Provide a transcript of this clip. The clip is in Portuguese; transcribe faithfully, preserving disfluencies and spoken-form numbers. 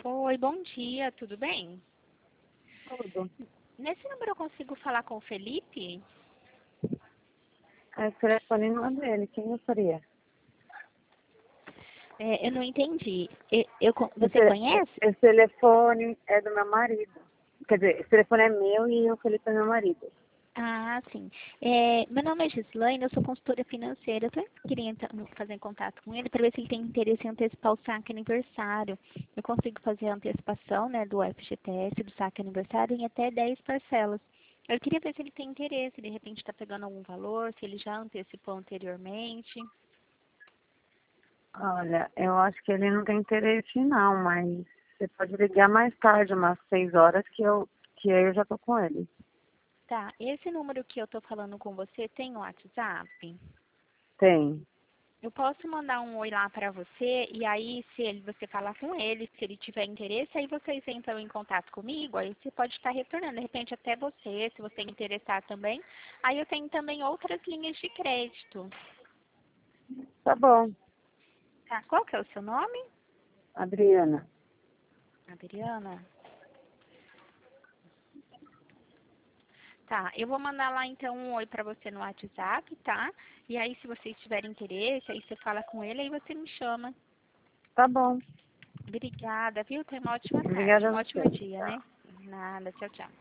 Oi, bom dia, tudo bem? Tudo. Nesse número eu consigo falar com o Felipe? Esse telefone não é dele, quem gostaria? É, eu não entendi. E- Eu, con- você Esse, conhece? esse telefone é do meu marido. Quer dizer, esse telefone é meu e o Felipe é meu marido. Ah, sim. É, meu nome é Gislaine, eu sou consultora financeira. Eu tô queria entrar- fazer contato com ele para ver se ele tem interesse em antecipar o saque aniversário. Eu consigo fazer a antecipação, né, do F G T S, do saque aniversário, em até dez parcelas. Eu queria ver se ele tem interesse, de repente está pegando algum valor, se ele já antecipou anteriormente. Olha, eu acho que ele não tem interesse não, mas você pode ligar mais tarde, umas seis horas, que eu, que eu já tô com ele. Tá, esse número que eu tô falando com você tem o WhatsApp? Tem. Eu posso mandar um oi lá pra você e aí se ele, você falar com ele, se ele tiver interesse, aí vocês entram em contato comigo, aí você pode estar retornando, de repente até você, se você interessar também. Aí eu tenho também outras linhas de crédito. Tá bom, Tá, qual que é o seu nome? Adriana. Adriana? Tá, eu vou mandar lá então um oi pra você no WhatsApp, tá? E aí se vocês tiverem interesse, aí você fala com ele, aí você me chama. Tá bom. Obrigada, viu? Tenha uma ótima tarde, Obrigada um a ótimo você. dia, né? Nada, tchau, tchau.